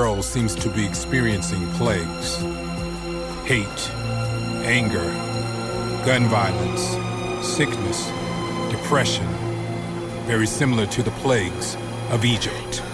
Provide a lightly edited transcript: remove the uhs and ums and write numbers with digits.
world seems to be experiencing plagues. Hate, anger, gun violence, sickness, depression, very similar to the plagues of Egypt.